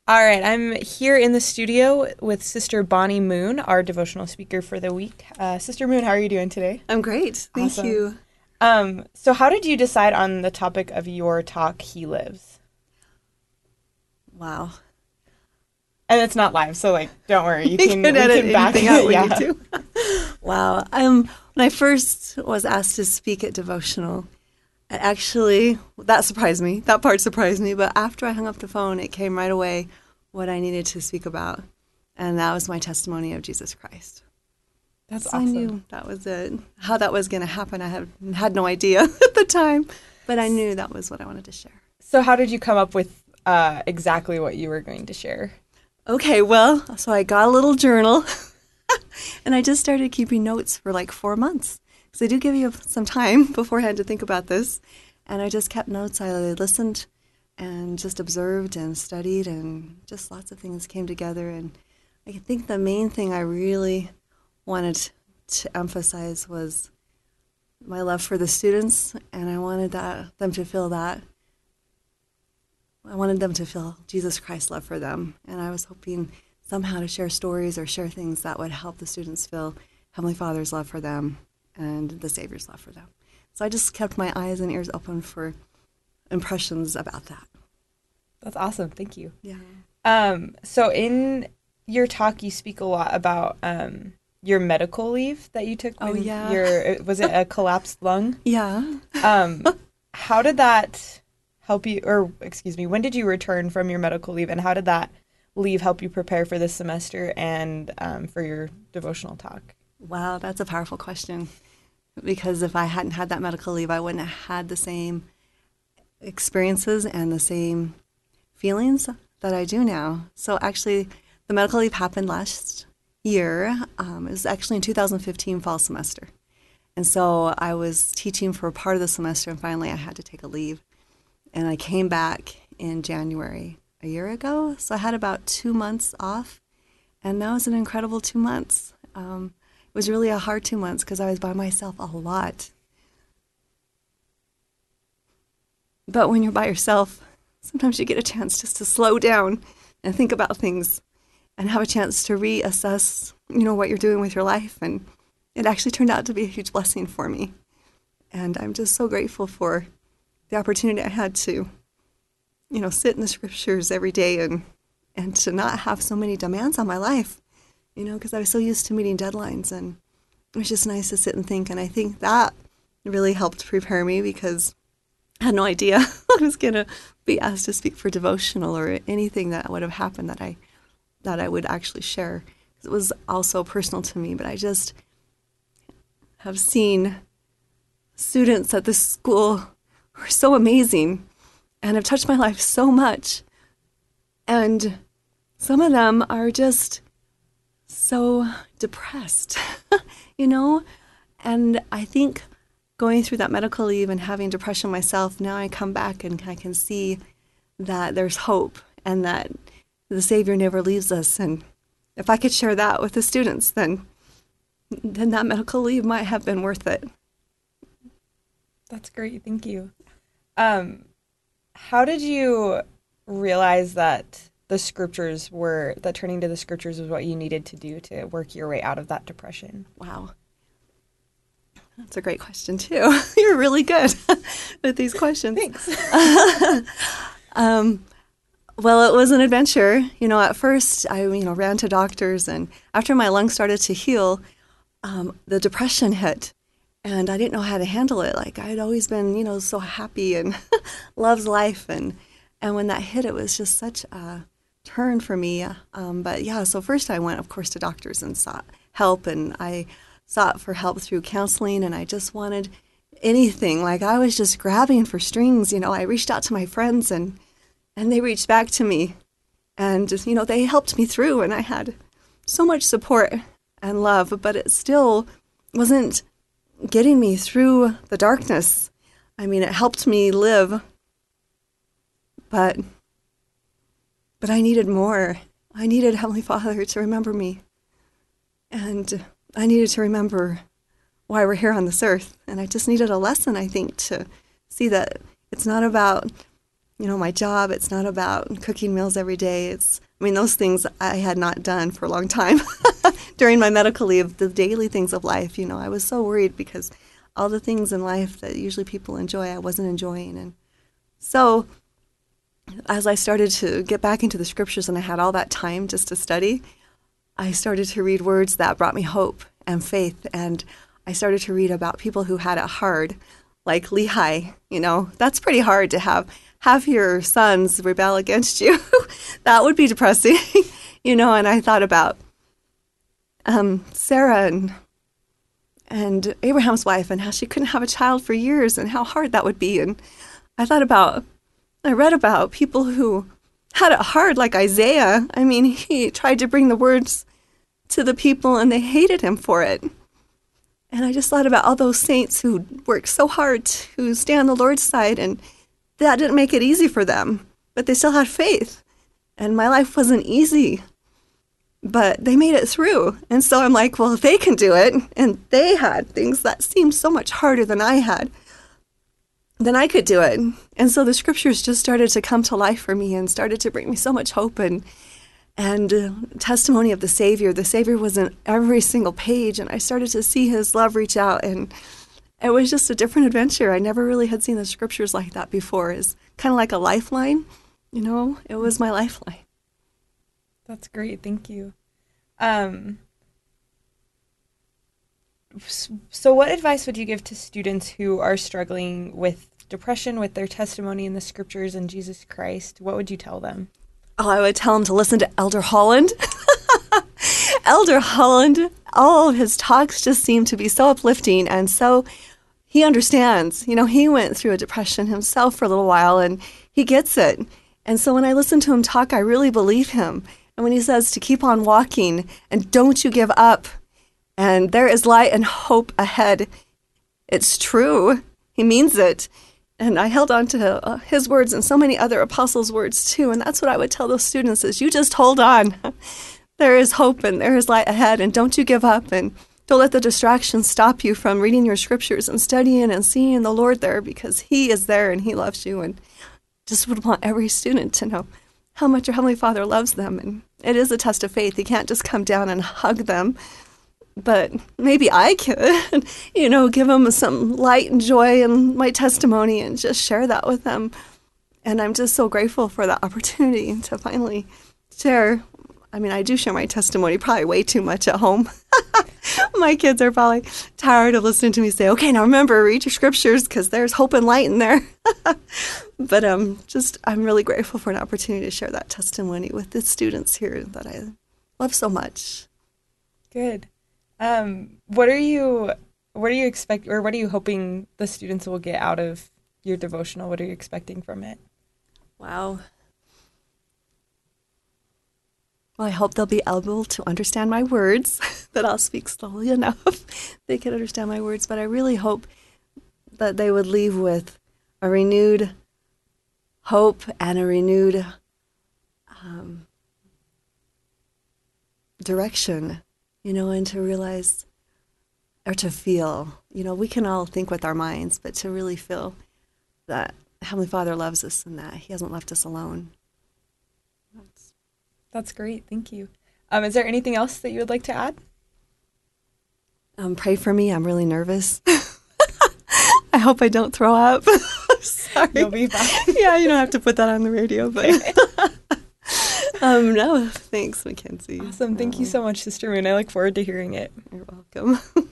All right, I'm here in the studio with Sister Bonnie Moon, our devotional speaker for the week. Sister Moon, how are you doing today? I'm great. Thank Awesome. you. So how did you decide on the topic of your talk, He Lives? Wow. And it's not live, so don't worry, You can we edit can back anything out we need yeah. to. Wow. When I first was asked to speak at devotional, actually, that surprised me. That part surprised me. But after I hung up the phone, it came right away what I needed to speak about. And that was my testimony of Jesus Christ. That's So I awesome. knew that was it. How that was going to happen, I had no idea at the time. But I knew that was what I wanted to share. So how did you come up with exactly what you were going to share? Okay, well, so I got a little journal and I just started keeping notes for like 4 months. Because they do give you some time beforehand to think about this. And I just kept notes. I listened and just observed and studied, and just lots of things came together. And I think the main thing I really wanted to emphasize was my love for the students, and I wanted them to feel that. I wanted them to feel Jesus Christ's love for them. And I was hoping somehow to share stories or share things that would help the students feel Heavenly Father's love for them and the Savior's love for them. So I just kept my eyes and ears open for impressions about that. That's awesome. Thank you. Yeah. So in your talk, you speak a lot about your medical leave that you took Oh, when yeah. was it a collapsed lung? Yeah. Um, how did that help you, or excuse me, when did you return from your medical leave, and how did that leave help you prepare for this semester and for your devotional talk? Wow, that's a powerful question. Because if I hadn't had that medical leave, I wouldn't have had the same experiences and the same feelings that I do now. So actually, the medical leave happened last year. It was actually in 2015 fall semester. And so I was teaching for part of the semester, and finally I had to take a leave. And I came back in January a year ago. So I had about 2 months off, and that was an incredible 2 months. It was really a hard 2 months because I was by myself a lot. But when you're by yourself, sometimes you get a chance just to slow down and think about things and have a chance to reassess, what you're doing with your life. And it actually turned out to be a huge blessing for me. And I'm just so grateful for the opportunity I had to, sit in the scriptures every day and to not have so many demands on my life, because I was so used to meeting deadlines. And it was just nice to sit and think. And I think that really helped prepare me because I had no idea I was going to be asked to speak for devotional or anything that would have happened that I would actually share. It was also personal to me, but I just have seen students at this school who are so amazing and have touched my life so much. And some of them are just so depressed, And I think going through that medical leave and having depression myself, now I come back and I can see that there's hope and that the Savior never leaves us. And if I could share that with the students, then that medical leave might have been worth it. That's great. Thank you. Um, how did you realize that that turning to the scriptures was what you needed to do to work your way out of that depression? Wow. That's a great question, too. You're really good with these questions. Thanks. Well, it was an adventure. At first I, ran to doctors, and after my lungs started to heal, the depression hit, and I didn't know how to handle it. Like, I'd always been, so happy and loves life, and when that hit, it was just such a turn for me. But yeah, so first I went, of course, to doctors and sought help, and I sought for help through counseling, and I just wanted anything. Like, I was just grabbing for strings. I reached out to my friends, and they reached back to me, and they helped me through, and I had so much support and love, but it still wasn't getting me through the darkness. I mean, it helped me live, but I needed more. I needed Heavenly Father to remember me, and I needed to remember why we're here on this earth. And I just needed a lesson, I think, to see that it's not about my job. It's not about cooking meals every day. Those things I had not done for a long time during my medical leave, the daily things of life. I was so worried because all the things in life that usually people enjoy, I wasn't enjoying. And so as I started to get back into the scriptures and I had all that time just to study, I started to read words that brought me hope and faith. And I started to read about people who had it hard, like Lehi. That's pretty hard to have your sons rebel against you. That would be depressing. And I thought about Sarah and Abraham's wife and how she couldn't have a child for years and how hard that would be. And I read about people who had it hard, like Isaiah. He tried to bring the words to the people and they hated him for it. And I just thought about all those saints who worked so hard to stay on the Lord's side, and that didn't make it easy for them, but they still had faith. And my life wasn't easy, but they made it through. And so I'm like, well, if they can do it, and they had things that seemed so much harder than I had, then I could do it. And so the scriptures just started to come to life for me and started to bring me so much hope and testimony of the Savior. The Savior was in every single page, and I started to see his love reach out, and it was just a different adventure. I never really had seen the scriptures like that before. It's kind of like a lifeline, it was my lifeline. That's great. Thank you. So what advice would you give to students who are struggling with depression, with their testimony in the scriptures and Jesus Christ? What would you tell them? Oh, I would tell them to listen to Elder Holland. Elder Holland, all of his talks just seem to be so uplifting, and so he understands. He went through a depression himself for a little while, and he gets it. And so when I listen to him talk, I really believe him. And when he says to keep on walking and don't you give up, and there is light and hope ahead, it's true. He means it. And I held on to his words and so many other apostles' words too. And that's what I would tell those students is you just hold on. There is hope and there is light ahead. And don't you give up. And don't let the distractions stop you from reading your scriptures and studying and seeing the Lord there, because he is there and he loves you. And just would want every student to know how much your Heavenly Father loves them. And it is a test of faith. He can't just come down and hug them. But maybe I could, give them some light and joy and my testimony and just share that with them. And I'm just so grateful for that opportunity to finally share. I do share my testimony probably way too much at home. My kids are probably tired of listening to me say, okay, now remember, read your scriptures because there's hope and light in there. But I'm really grateful for an opportunity to share that testimony with the students here that I love so much. Good. What are you expect, or what are you hoping the students will get out of your devotional? What are you expecting from it? Wow. Well, I hope they'll be able to understand my words, that I'll speak slowly enough they can understand my words. But I really hope that they would leave with a renewed hope and a renewed direction, and to realize or to feel, we can all think with our minds, but to really feel that Heavenly Father loves us and that he hasn't left us alone. That's great. Thank you. Is there anything else that you would like to add? Pray for me. I'm really nervous. I hope I don't throw up. Sorry. You'll be fine. Yeah, you don't have to put that on the radio, but no, thanks, Mackenzie. Awesome. Thank you so much, Sister Moon. I look forward to hearing it. You're welcome.